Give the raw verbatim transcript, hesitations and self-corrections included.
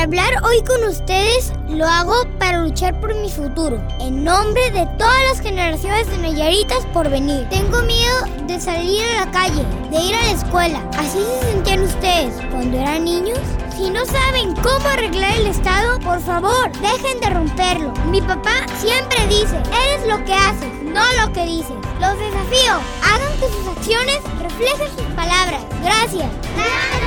hablar hoy con ustedes lo hago para luchar por mi futuro, en nombre de todas las generaciones de Nayaritas por venir. Tengo miedo de salir a la calle, de ir a la escuela. ¿Así se sentían ustedes cuando eran niños? Si no saben cómo arreglar el estado, por favor, dejen de romperlo. Mi papá siempre dice, eres lo que haces, no lo que dices. Los desafío, hagan que sus acciones reflejen sus palabras. Gracias.